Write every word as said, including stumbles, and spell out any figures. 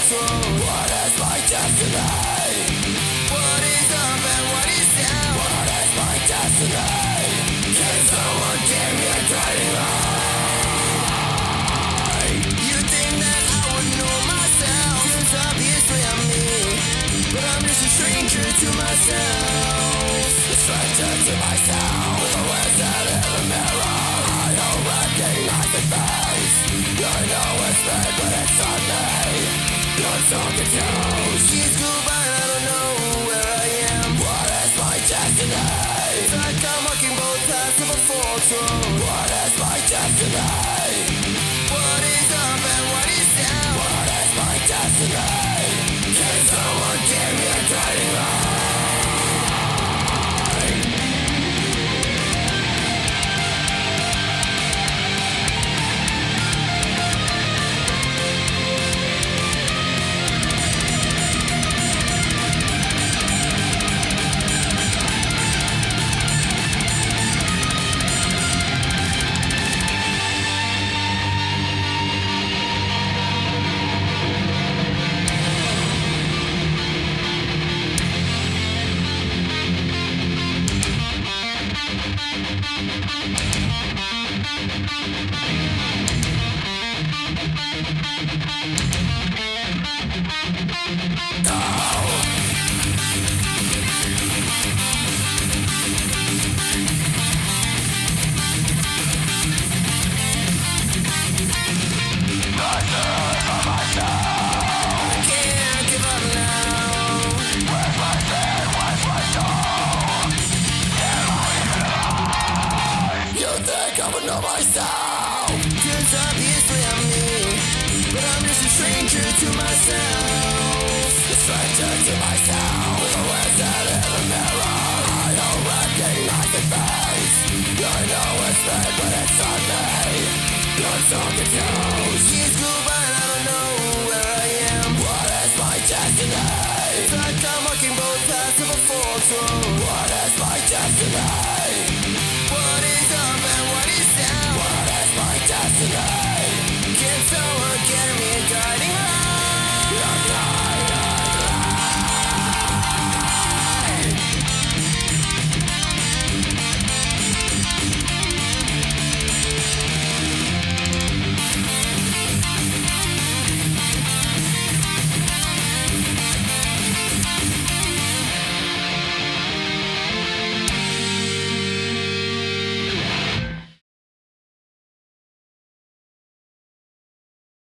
throne. What is my destiny? What is up and what is down? What is my destiny? Can someone give me a guiding light? You think that I would know myself? Seems obviously I'm me, but I'm just a stranger to myself. A stranger to myself. The wizard in the mirror. I don't recognize the face. I know it's me, but it's not me. You're so confused. She's cool, but I don't know where I am. What is my destiny? It's like I'm walking both paths of a fortune. What is my destiny? What is up and what is down? What is my destiny? Can someone give me a guiding light? Myself, cause obviously I'm me, but I'm just a stranger to myself. A stranger to myself. The wizard in the mirror. I don't recognize the face. I know it's me, but it's not me. You're so confused. She's cool, but I don't know where I am. What is my destiny? It's like I'm walking both paths of a fortune. What is my destiny? What is up and what is down? What is my destiny? Can